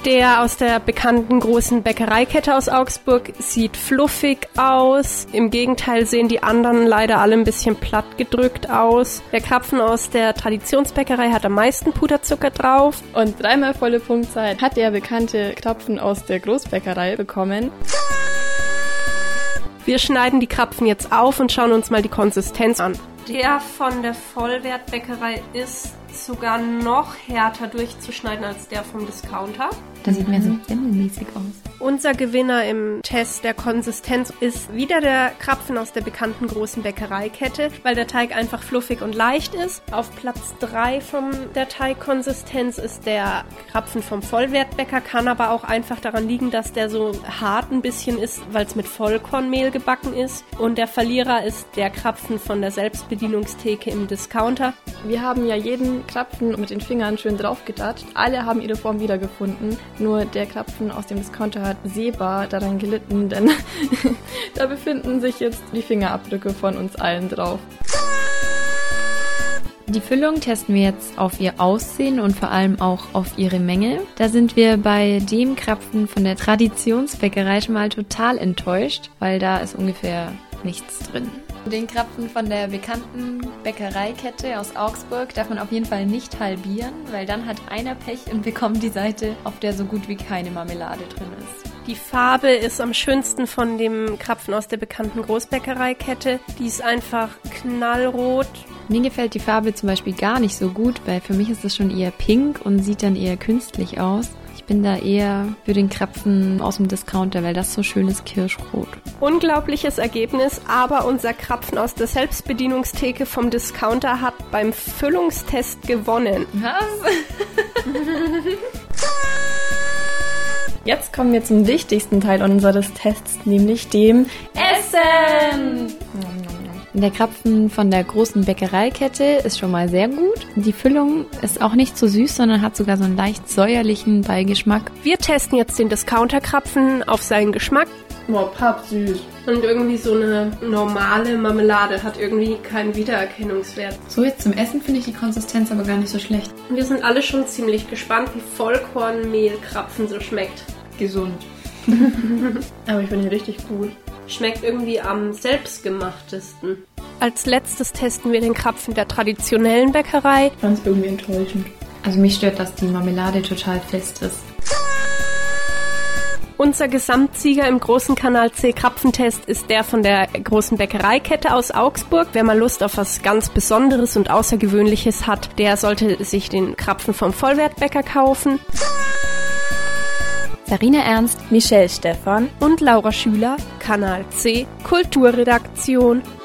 Der aus der bekannten großen Bäckereikette aus Augsburg sieht fluffig aus. Im Gegenteil sehen die anderen leider alle ein bisschen platt gedrückt aus. Der Krapfen aus der Traditionsbäckerei hat am meisten Puderzucker drauf. Und 3-mal volle Punktzeit hat der bekannte Krapfen aus der Großbäckerei bekommen. Wir schneiden die Krapfen jetzt auf und schauen uns mal die Konsistenz an. Der von der Vollwertbäckerei ist sogar noch härter durchzuschneiden als der vom Discounter. Das sieht mehr so semmelmäßig aus. Unser Gewinner im Test der Konsistenz ist wieder der Krapfen aus der bekannten großen Bäckereikette, weil der Teig einfach fluffig und leicht ist. Auf Platz 3 von der Teigkonsistenz ist der Krapfen vom Vollwertbäcker, kann aber auch einfach daran liegen, dass der so hart ein bisschen ist, weil es mit Vollkornmehl gebacken ist. Und der Verlierer ist der Krapfen von der Selbstbedienungstheke im Discounter. Wir haben ja jeden Krapfen mit den Fingern schön draufgedatscht. Alle haben ihre Form wiedergefunden. Nur der Krapfen aus dem Discounter hat sehbar daran gelitten, denn da befinden sich jetzt die Fingerabdrücke von uns allen drauf. Die Füllung testen wir jetzt auf ihr Aussehen und vor allem auch auf ihre Menge. Da sind wir bei dem Krapfen von der Traditionsbäckerei schon mal total enttäuscht, weil da ist ungefähr nichts drin. Den Krapfen von der bekannten Bäckereikette aus Augsburg darf man auf jeden Fall nicht halbieren, weil dann hat einer Pech und bekommt die Seite, auf der so gut wie keine Marmelade drin ist. Die Farbe ist am schönsten von dem Krapfen aus der bekannten Großbäckereikette. Die ist einfach knallrot. Mir gefällt die Farbe zum Beispiel gar nicht so gut, weil für mich ist das schon eher pink und sieht dann eher künstlich aus. Ich bin da eher für den Krapfen aus dem Discounter, weil das so schön ist, kirschrot. Unglaubliches Ergebnis, aber unser Krapfen aus der Selbstbedienungstheke vom Discounter hat beim Füllungstest gewonnen. Was? Jetzt kommen wir zum wichtigsten Teil unseres Tests, nämlich dem Essen! Der Krapfen von der großen Bäckereikette ist schon mal sehr gut. Die Füllung ist auch nicht zu süß, sondern hat sogar so einen leicht säuerlichen Beigeschmack. Wir testen jetzt den Discounter-Krapfen auf seinen Geschmack. Boah, pappsüß. Und irgendwie so eine normale Marmelade hat irgendwie keinen Wiedererkennungswert. So, jetzt zum Essen finde ich die Konsistenz aber gar nicht so schlecht. Wir sind alle schon ziemlich gespannt, wie Vollkornmehl-Krapfen so schmeckt. Gesund. Aber ich finde ihn richtig gut. Schmeckt irgendwie am selbstgemachtesten. Als letztes testen wir den Krapfen der traditionellen Bäckerei. Ich fand es irgendwie enttäuschend. Also mich stört, dass die Marmelade total fest ist. Unser Gesamtsieger im großen Kanal C Krapfentest ist der von der großen Bäckereikette aus Augsburg. Wer mal Lust auf was ganz Besonderes und Außergewöhnliches hat, der sollte sich den Krapfen vom Vollwertbäcker kaufen. Sarina Ernst, Michelle Stephan und Laura Schüler, Kanal C, Kulturredaktion.